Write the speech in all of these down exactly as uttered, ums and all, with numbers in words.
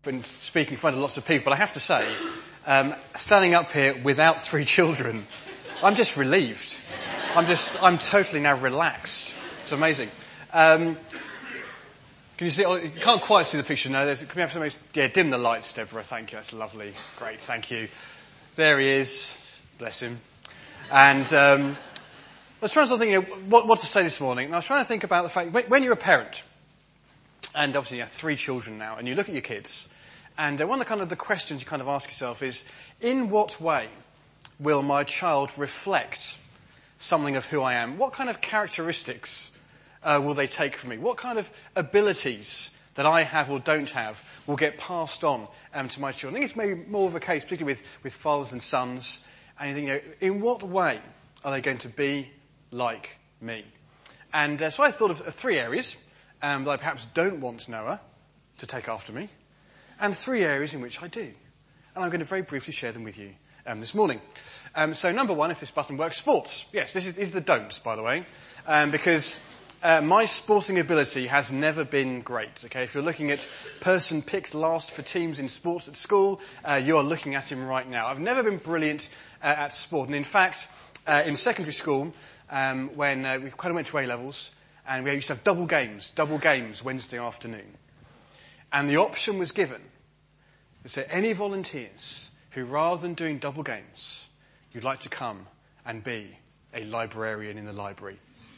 been speaking in front of lots of people, but I have to say, um, standing up here without three children, I'm just relieved. I'm just, I'm totally now relaxed. It's amazing. Um, can you see, oh, you can't quite see the picture now. There's, can we have some, yeah, dim the lights, Deborah. Thank you. That's lovely. Great. Thank you. There he is. Bless him. And, um, I was trying to think, you know, what, what to say this morning, and I was trying to think about the fact, when, when you're a parent, and obviously you have three children now, and you look at your kids, and uh, one of the kind of the questions you kind of ask yourself is, in what way will my child reflect something of who I am? What kind of characteristics uh, will they take from me? What kind of abilities that I have or don't have will get passed on um, to my children? I think it's maybe more of a case, particularly with, with fathers and sons, and you think, you know, in what way are they going to be like me? And uh, so I thought of uh, three areas um, that I perhaps don't want Noah to take after me, and three areas in which I do. And I'm going to very briefly share them with you um, this morning. Um, so number one, if this button works, sports. Yes, this is, this is the don'ts, by the way, um, because uh, my sporting ability has never been great. Okay, if you're looking at person picked last for teams in sports at school, uh, you are looking at him right now. I've never been brilliant uh, at sport, and in fact, uh, in secondary school, Um, when uh, we kind of went to A-levels, and we used to have double games, double games Wednesday afternoon. And the option was given to say, any volunteers who, rather than doing double games, you'd like to come and be a librarian in the library?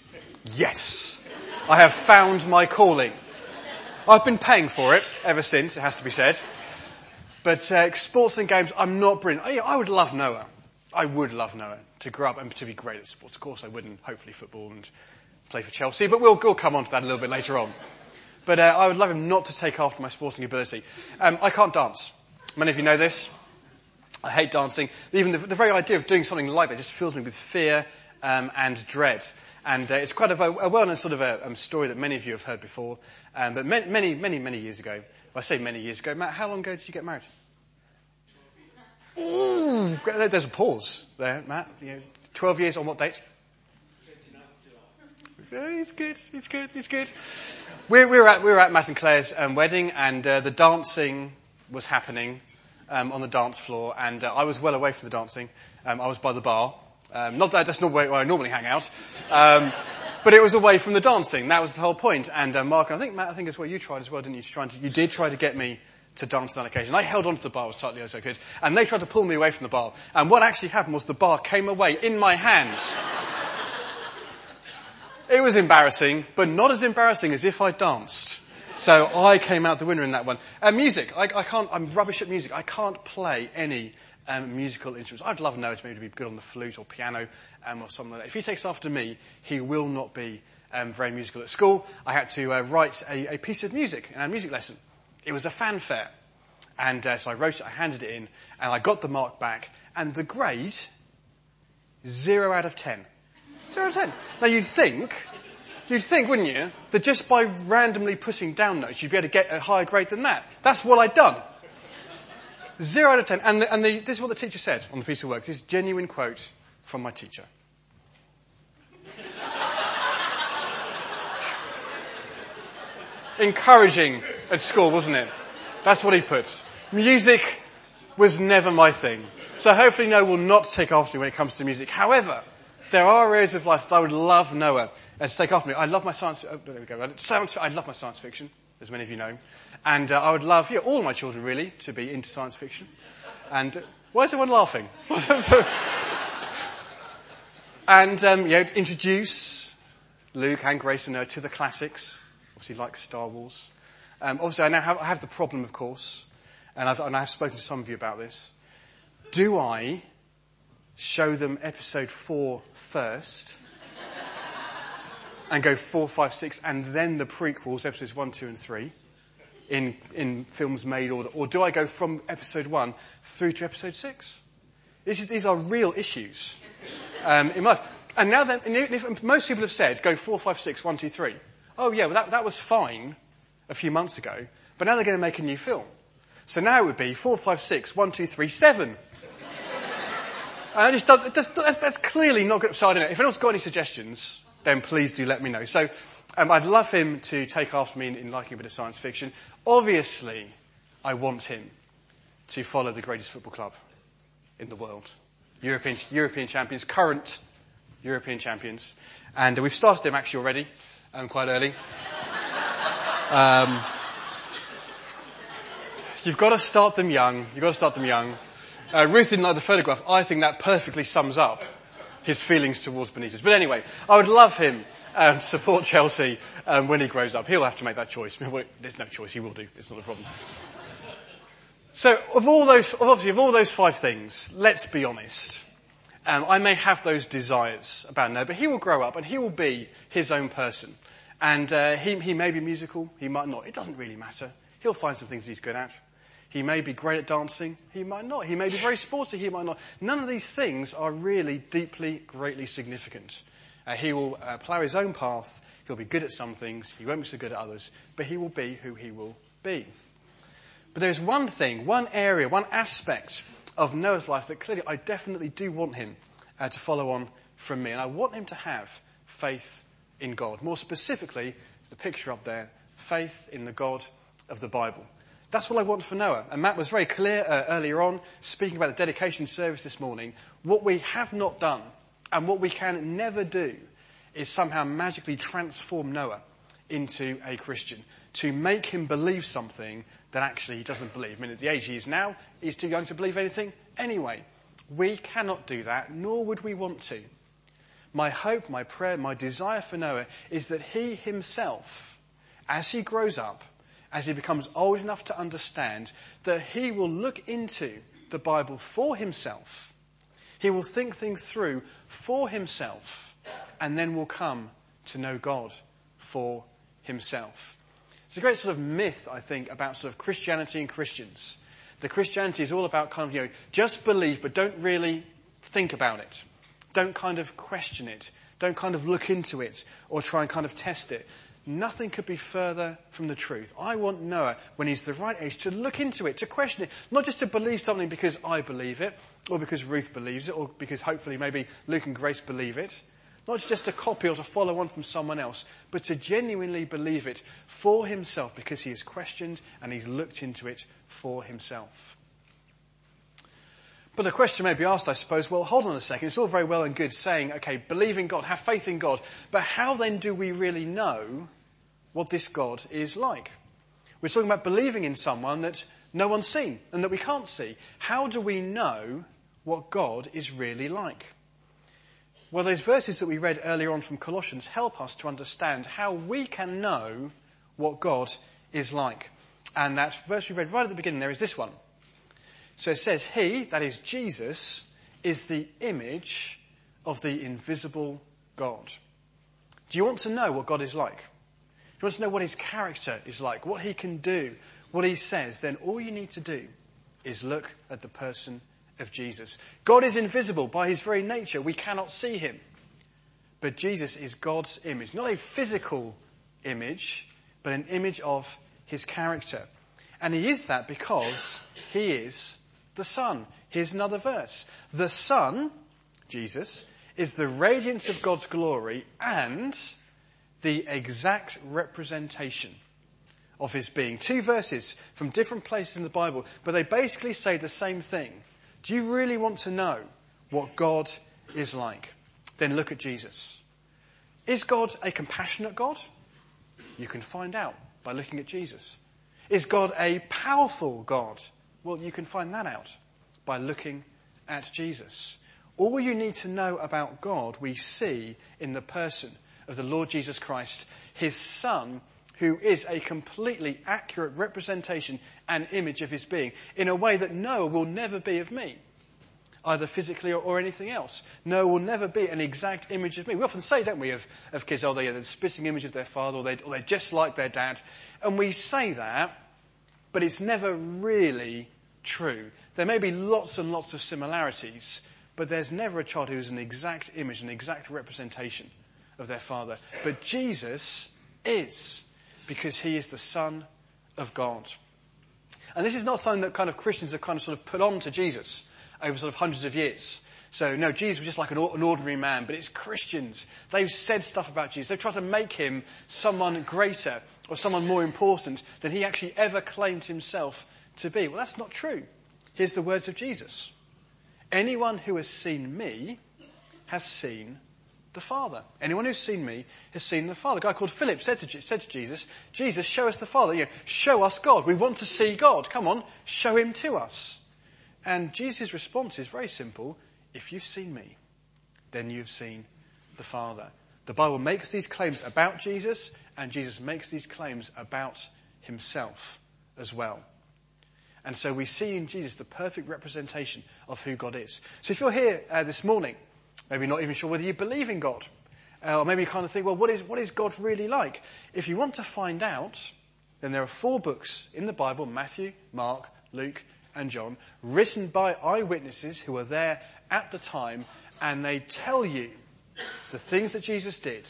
Yes! I have found my calling. I've been paying for it ever since, it has to be said. But uh, sports and games, I'm not brilliant. I, I would love Noah. I would love Noah to grow up and to be great at sports. Of course I would, and hopefully football and play for Chelsea, but we'll, we'll come on to that a little bit later on. But uh, I would love him not to take after my sporting ability. Um, I can't dance. Many of you know this. I hate dancing. Even the, the very idea of doing something like that just fills me with fear um, and dread. And uh, it's quite a, a well-known sort of a um, story that many of you have heard before. Um, but many, many, many, many years ago, well, I say many years ago, Matt, how long ago did you get married? Ooh, there's a pause there, Matt. You know, Twelve years on what date? Yeah, it's good. It's good. It's good. We we were at we were at Matt and Claire's um, wedding, and uh, the dancing was happening um, on the dance floor, and uh, I was well away from the dancing. Um, I was by the bar. Um, not that that's not where I normally hang out, um, but it was away from the dancing. That was the whole point. And uh, Mark, and I think Matt, I think as well, you tried as well, didn't you? Trying to, you did try to get me to dance on that occasion. I held on to the bar as tightly as I could, and they tried to pull me away from the bar. And what actually happened was the bar came away in my hands. It was embarrassing, but not as embarrassing as if I danced. So I came out the winner in that one. Uh, music. I, I can't, I'm rubbish at music. I can't play any um, musical instruments. I'd love Noah to maybe be good on the flute or piano um, or something like that. If he takes after me, he will not be um, very musical. At school, I had to uh, write a, a piece of music in our music lesson. It was a fanfare. And uh, so I wrote it, I handed it in, and I got the mark back. And the grade, zero out of ten. Zero out of ten. Now you'd think, you'd think, wouldn't you, that just by randomly putting down notes, you'd be able to get a higher grade than that. That's what I'd done. Zero out of ten. And, the, and the, this is what the teacher said on the piece of work. This is a genuine quote from my teacher. Encouraging at school, wasn't it? That's what he puts. Music was never my thing. So hopefully Noah will not take after me when it comes to music. However, there are areas of life that I would love Noah uh, to take after me. I love my science, oh, there we go. Science, I love my science fiction, as many of you know. And uh, I would love, yeah, all my children really, to be into science fiction. And uh, why is everyone laughing? and, um, you know, introduce Luke and Grace and Noah to the classics. Obviously like Star Wars. Um, obviously, I now have, I have the problem, of course, and I've, and I've spoken to some of you about this. Do I show them episode four first and go four, five, six, and then the prequels, episodes one, two, and three, in in films made order, or do I go from episode one through to episode six? This is, these are real issues um, in my life. And now that and if, most people have said go four, five, six, one, two, three. Oh yeah, well that that was fine a few months ago, but now they're going to make a new film. So now it would be four, five, six, one, two, three, seven. And I just don't, that's, that's, that's clearly not good. So I don't know. If anyone's got any suggestions, then please do let me know. So um, I'd love him to take after me in, in liking a bit of science fiction. Obviously, I want him to follow the greatest football club in the world. European, European champions, current European champions. And we've started them actually already, um, quite early. Um, you've got to start them young. You've got to start them young. Uh, Ruth didn't like the photograph. I think that perfectly sums up his feelings towards Benitez. But anyway, I would love him um, to support Chelsea um, when he grows up. He'll have to make that choice. There's no choice. He will do. It's not a problem. So, of all those, obviously, of all those five things, let's be honest. Um, I may have those desires about Noah, but he will grow up and he will be his own person. And uh, he, he may be musical, he might not. It doesn't really matter. He'll find some things he's good at. He may be great at dancing, he might not. He may be very sporty, he might not. None of these things are really deeply, greatly significant. Uh, he will uh, plough his own path, he'll be good at some things, he won't be so good at others, but he will be who he will be. But there's one thing, one area, one aspect of Noah's life that clearly I definitely do want him uh, to follow on from me. And I want him to have faith in God. More specifically, the picture up there, faith in the God of the Bible. That's what I want for Noah. And Matt was very clear uh, earlier on, speaking about the dedication service this morning. What we have not done and what we can never do is somehow magically transform Noah into a Christian, to make him believe something that actually he doesn't believe. I mean, at the age he is now, he's too young to believe anything anyway. We cannot do that, nor would we want to. My hope, my prayer, my desire for Noah is that he himself, as he grows up, as he becomes old enough to understand, that he will look into the Bible for himself. He will think things through for himself, and then will come to know God for himself. It's a great sort of myth, I think, about sort of Christianity and Christians. The Christianity is all about kind of, you know, just believe, but don't really think about it. Don't kind of question it. Don't kind of look into it or try and kind of test it. Nothing could be further from the truth. I want Noah, when he's the right age, to look into it, to question it. Not just to believe something because I believe it, or because Ruth believes it, or because hopefully maybe Luke and Grace believe it. Not just to copy or to follow on from someone else, but to genuinely believe it for himself because he has questioned and he's looked into it for himself. But the question may be asked, I suppose, well, hold on a second. It's all very well and good saying, okay, believe in God, have faith in God. But how then do we really know what this God is like? We're talking about believing in someone that no one's seen and that we can't see. How do we know what God is really like? Well, those verses that we read earlier on from Colossians help us to understand how we can know what God is like. And that verse we read right at the beginning there is this one. So it says, he, that is Jesus, is the image of the invisible God. Do you want to know what God is like? Do you want to know what his character is like, what he can do, what he says? Then all you need to do is look at the person of Jesus. God is invisible by his very nature. We cannot see him. But Jesus is God's image. Not a physical image, but an image of his character. And he is that because he is the Son. Here's another verse. The Son, Jesus, is the radiance of God's glory and the exact representation of his being. Two verses from different places in the Bible, but they basically say the same thing. Do you really want to know what God is like? Then look at Jesus. Is God a compassionate God? You can find out by looking at Jesus. Is God a powerful God? Well, you can find that out by looking at Jesus. All you need to know about God we see in the person of the Lord Jesus Christ, his Son, who is a completely accurate representation and image of his being, in a way that Noah will never be of me, either physically or, or anything else. Noah will never be an exact image of me. We often say, don't we, of, of kids, oh, they're the spitting image of their father, or, they, or they're just like their dad. And we say that, but it's never really true. There may be lots and lots of similarities, but there's never a child who's an exact image, an exact representation of their father. But Jesus is, because he is the Son of God. And this is not something that kind of Christians have kind of sort of put on to Jesus over sort of hundreds of years. So, no, Jesus was just like an, an ordinary man, but it's Christians. They've said stuff about Jesus. They've tried to make him someone greater or someone more important than he actually ever claimed himself to be. Well, that's not true. Here's the words of Jesus. Anyone who has seen me has seen the Father. Anyone who's seen me has seen the Father. A guy called Philip said to, said to Jesus, Jesus, show us the Father. You know, show us God. We want to see God. Come on, show him to us. And Jesus' response is very simple. If you've seen me, then you've seen the Father. The Bible makes these claims about Jesus, and Jesus makes these claims about himself as well. And so we see in Jesus the perfect representation of who God is. So if you're here uh, this morning, maybe not even sure whether you believe in God, uh, or maybe you kind of think, well, what is, what is God really like? If you want to find out, then there are four books in the Bible, Matthew, Mark, Luke, and John, written by eyewitnesses who were there at the time, and they tell you the things that Jesus did,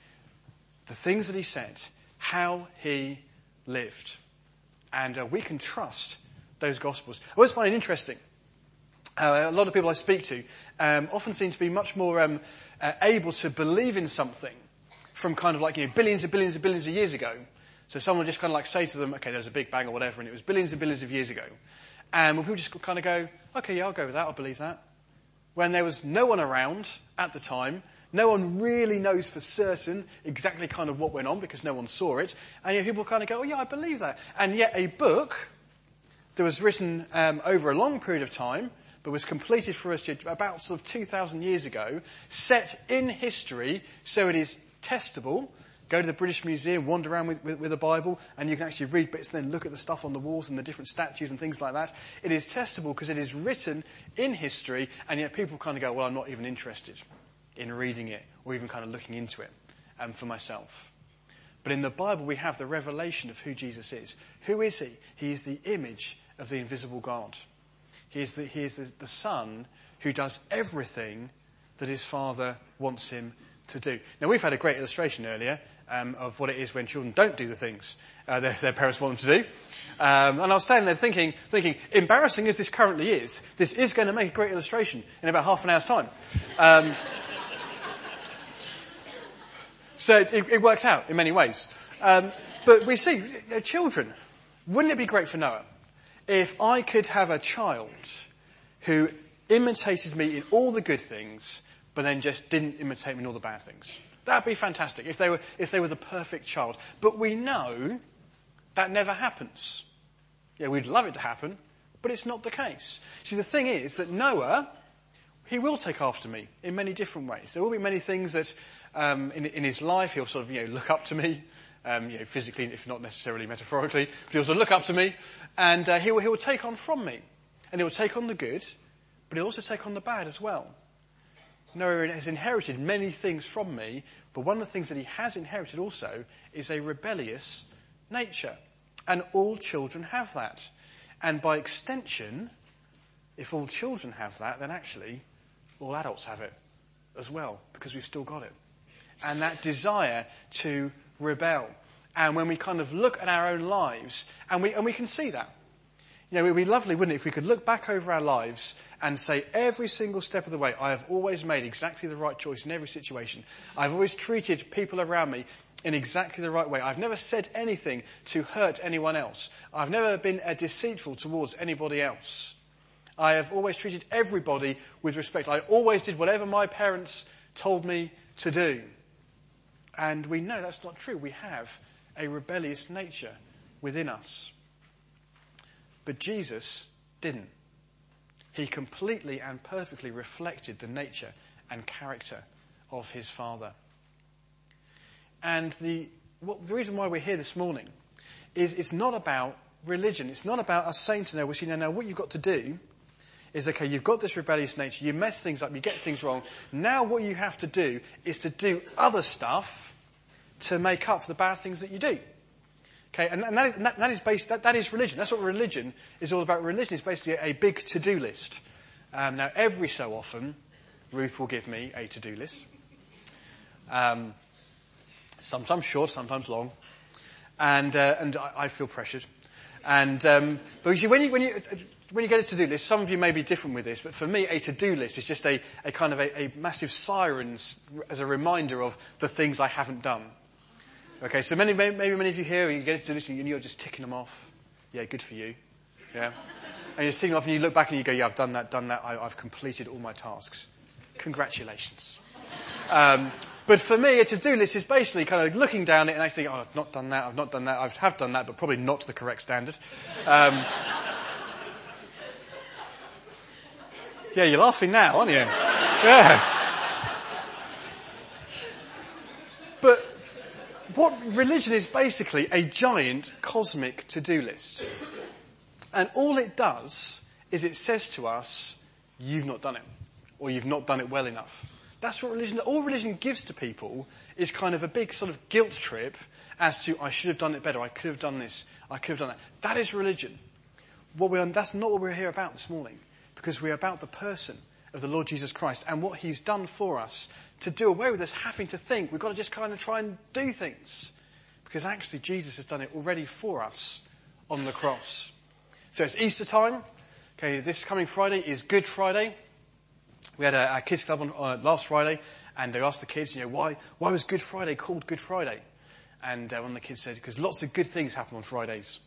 the things that he said, how he lived. And uh, we can trust those Gospels. I always find it interesting. Uh, a lot of people I speak to um, often seem to be much more um, uh, able to believe in something from kind of like, you know, billions and billions and billions of years ago. So someone will just kind of like say to them, okay, there was a Big Bang or whatever, and it was billions and billions of years ago. And people just kind of go, okay, yeah, I'll go with that, I'll believe that. When there was no one around at the time, no one really knows for certain exactly kind of what went on because no one saw it. And yet people kind of go, oh yeah, I believe that. And yet a book that was written um, over a long period of time, but was completed for us about sort of two thousand years ago, set in history, so it is testable. Go to the British Museum, wander around with, with, with a Bible, and you can actually read bits and then look at the stuff on the walls and the different statues and things like that. It is testable because it is written in history, and yet people kind of go, well, I'm not even interested in reading it or even kind of looking into it um, for myself. But in the Bible, we have the revelation of who Jesus is. Who is he? He is the image of the invisible God. He is the, he is the, the Son who does everything that his Father wants him to do. Now, we've had a great illustration earlier um, of what it is when children don't do the things uh, their, their parents want them to do. Um, and I was standing there thinking, thinking, embarrassing as this currently is, this is going to make a great illustration in about half an hour's time. Um, so it, it worked out in many ways. Um, but we see, uh, children, wouldn't it be great for Noah if I could have a child who imitated me in all the good things, but then just didn't imitate me in all the bad things? That'd be fantastic if they were, if they were the perfect child. But we know that never happens. Yeah, we'd love it to happen, but it's not the case. See, the thing is that Noah, he will take after me in many different ways. There will be many things that, um, in, in his life, he'll sort of, you know, look up to me, um, you know, physically, if not necessarily metaphorically, but he'll sort of look up to me, and uh, he will, he will take on from me. And he will take on the good, but he'll also take on the bad as well. Noah has inherited many things from me, but one of the things that he has inherited also is a rebellious nature. And all children have that. And by extension, if all children have that, then actually all adults have it as well, because we've still got it. And that desire to rebel. And when we kind of look at our own lives, and we, and we can see that. You know, it would be lovely, wouldn't it, if we could look back over our lives and say every single step of the way, I have always made exactly the right choice in every situation. I've always treated people around me in exactly the right way. I've never said anything to hurt anyone else. I've never been uh, deceitful towards anybody else. I have always treated everybody with respect. I always did whatever my parents told me to do. And we know that's not true. We have a rebellious nature within us. But Jesus didn't. He completely and perfectly reflected the nature and character of his Father. And the, what, the reason why we're here this morning is it's not about religion. It's not about us saying to Noah, see, now, now what you've got to do is, okay, you've got this rebellious nature, you mess things up, you get things wrong. Now what you have to do is to do other stuff to make up for the bad things that you do. Okay, and, and, that, and that, that is based, that, that is religion. That's what religion is all about. Religion is basically a big to-do list. Um, now, every so often, Ruth will give me a to-do list. Um, sometimes short, sometimes long. And, uh, and I, I feel pressured. And, um, but you see, when you, when you, when you get a to-do list, some of you may be different with this, but for me, a to-do list is just a, a kind of a, a massive siren as a reminder of the things I haven't done. Okay, so many, maybe many of you here, you get to do this and you're just ticking them off. Yeah, good for you. Yeah? And you're singing off and you look back and you go, yeah, I've done that, done that. I, I've completed all my tasks. Congratulations. Um, but for me, a to-do list is basically kind of looking down it and actually, oh, I've not done that, I've not done that, I have done that, but probably not to the correct standard. Um, yeah, you're laughing now, aren't you? Yeah. But what religion is basically a giant cosmic to-do list. And all it does is it says to us, you've not done it, or you've not done it well enough. That's what religion, all religion gives to people is kind of a big sort of guilt trip as to, I should have done it better, I could have done this, I could have done that. That is religion. What we are, that's not what we're here about this morning, because we're about the person of the Lord Jesus Christ and what he's done for us to do away with us having to think. We've got to just kind of try and do things, because actually Jesus has done it already for us on the cross. So it's Easter time. Okay, this coming Friday is Good Friday. We had a, a kids club on uh, last Friday, and they asked the kids, you know, why why was Good Friday called Good Friday? And uh, one of the kids said, because lots of good things happen on Fridays.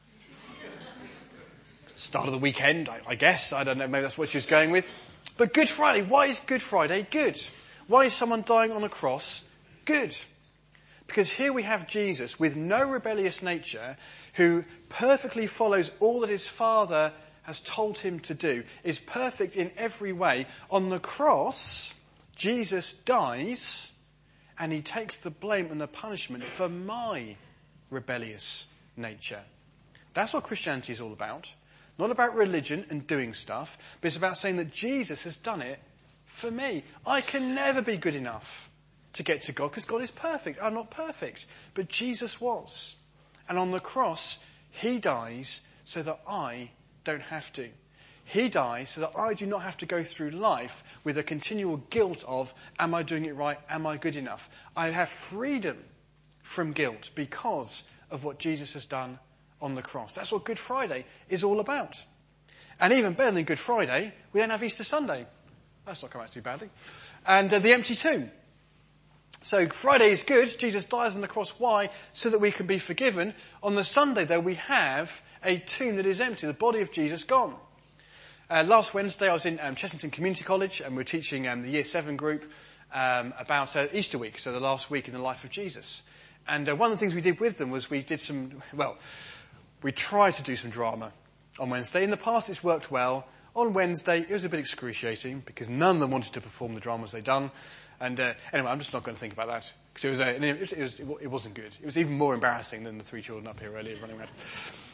Start of the weekend, I, I guess. I don't know, maybe that's what she was going with. But Good Friday, why is Good Friday good? Why is someone dying on a cross good? Because here we have Jesus with no rebellious nature, who perfectly follows all that his Father has told him to do, is perfect in every way. On the cross, Jesus dies and he takes the blame and the punishment for my rebellious nature. That's what Christianity is all about. Not about religion and doing stuff, but it's about saying that Jesus has done it for me. I can never be good enough to get to God because God is perfect. I'm not perfect, but Jesus was. And on the cross, he dies so that I don't have to. He dies so that I do not have to go through life with a continual guilt of, am I doing it right? Am I good enough? I have freedom from guilt because of what Jesus has done on the cross. That's what Good Friday is all about. And even better than Good Friday, we then have Easter Sunday. That's not come out too badly. And uh, the empty tomb. So Friday is good. Jesus dies on the cross. Why? So that we can be forgiven. On the Sunday, though, we have a tomb that is empty. The body of Jesus gone. Uh, last Wednesday, I was in um, Chessington Community College, and we were teaching um, the Year seven group um, about uh, Easter week, so the last week in the life of Jesus. And uh, one of the things we did with them was we did some, well, we tried to do some drama on Wednesday. In the past, it's worked well. On Wednesday, it was a bit excruciating because none of them wanted to perform the dramas they'd done. And uh, anyway, I'm just not going to think about that because it was, uh, it, was, it, was, it wasn't good. It was even more embarrassing than the three children up here earlier running around.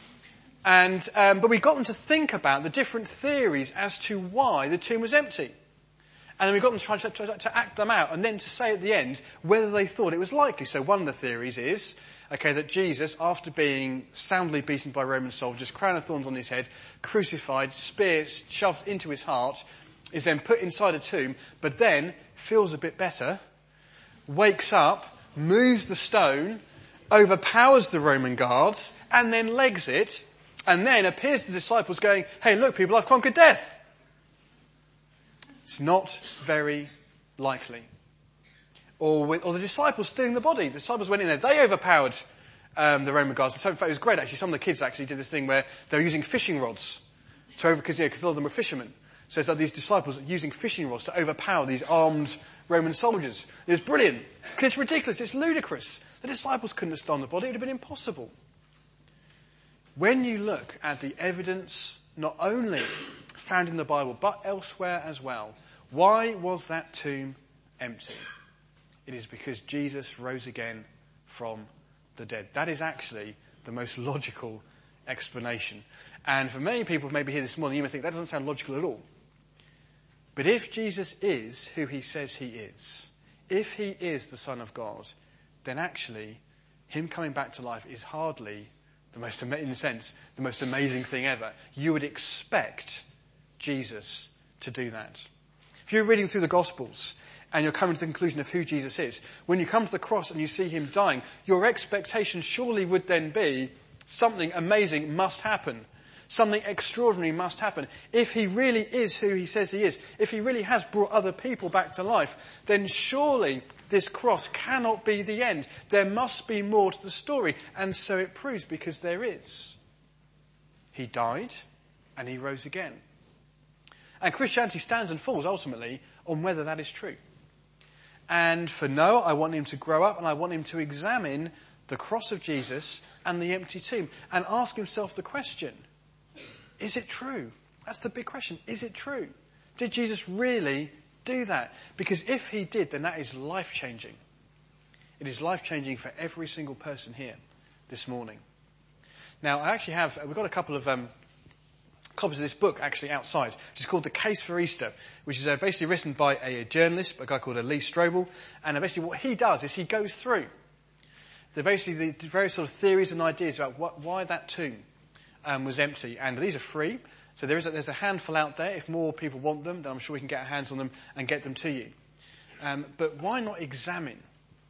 And um, but we got them to think about the different theories as to why the tomb was empty. And then we got them to try to, to, to act them out and then to say at the end whether they thought it was likely. So one of the theories is, okay, that Jesus, after being soundly beaten by Roman soldiers, crown of thorns on his head, crucified, spear shoved into his heart, is then put inside a tomb, but then feels a bit better, wakes up, moves the stone, overpowers the Roman guards, and then legs it, and then appears to the disciples going, hey, look, people, I've conquered death. It's not very likely. Or, with, or the disciples stealing the body. The disciples went in there. They overpowered um, the Roman guards. So in fact, it was great, actually. Some of the kids actually did this thing where they were using fishing rods to over, because, you know, because a lot of them were fishermen. So it's like these disciples using fishing rods to overpower these armed Roman soldiers. It was brilliant. Because it's ridiculous. It's ludicrous. The disciples couldn't have stolen the body. It would have been impossible. When you look at the evidence, not only found in the Bible, but elsewhere as well, why was that tomb empty? It is because Jesus rose again from the dead. That is actually the most logical explanation. And for many people maybe here this morning, you may think that doesn't sound logical at all. But if Jesus is who he says he is, if he is the Son of God, then actually him coming back to life is hardly the most, in a sense, the most amazing thing ever. You would expect Jesus to do that. If you're reading through the Gospels and you're coming to the conclusion of who Jesus is, when you come to the cross and you see him dying, your expectation surely would then be something amazing must happen. Something extraordinary must happen. If he really is who he says he is, if he really has brought other people back to life, then surely this cross cannot be the end. There must be more to the story. And so it proves, because there is. He died and he rose again. And Christianity stands and falls ultimately on whether that is true. And for Noah, I want him to grow up and I want him to examine the cross of Jesus and the empty tomb and ask himself the question, is it true? That's the big question. Is it true? Did Jesus really do that? Because if he did, then that is life-changing. It is life-changing for every single person here this morning. Now, I actually have, we've got a couple of um, copies of this book actually outside, which is called The Case for Easter, which is uh, basically written by a, a journalist, a guy called uh, Lee Strobel. And uh, basically what he does is he goes through the basically the various sort of theories and ideas about what, why that tomb um, was empty. And these are free. So there is a, there's a handful out there. If more people want them, then I'm sure we can get our hands on them and get them to you. Um, but why not examine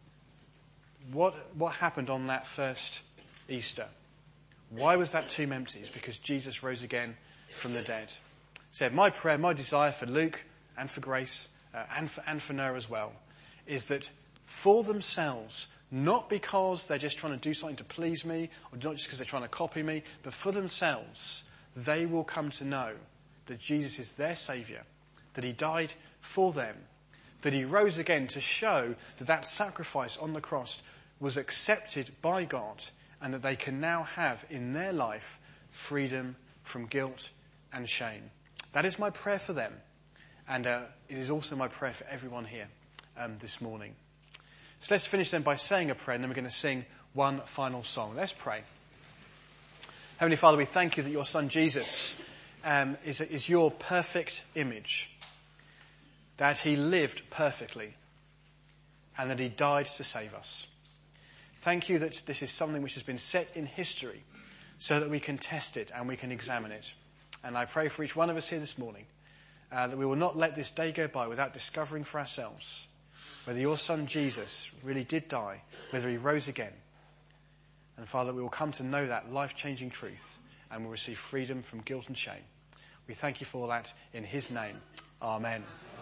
what what happened on that first Easter? Why was that tomb empty? It's because Jesus rose again from the dead. So my prayer, my desire for Luke and for Grace uh, and for and for Noah as well, is that for themselves, not because they're just trying to do something to please me, or not just because they're trying to copy me, but for themselves, they will come to know that Jesus is their Saviour, that he died for them, that he rose again to show that that sacrifice on the cross was accepted by God, and that they can now have in their life freedom from guilt and shame. That is my prayer for them, and uh, it is also my prayer for everyone here um, this morning. So let's finish then by saying a prayer, and then we're going to sing one final song. Let's pray. Heavenly Father, we thank you that your Son Jesus um, is, is your perfect image, that he lived perfectly, and that he died to save us. Thank you that this is something which has been set in history so that we can test it and we can examine it. And I pray for each one of us here this morning uh, that we will not let this day go by without discovering for ourselves whether your Son Jesus really did die, whether he rose again. And Father, we will come to know that life-changing truth and will receive freedom from guilt and shame. We thank you for that in his name. Amen.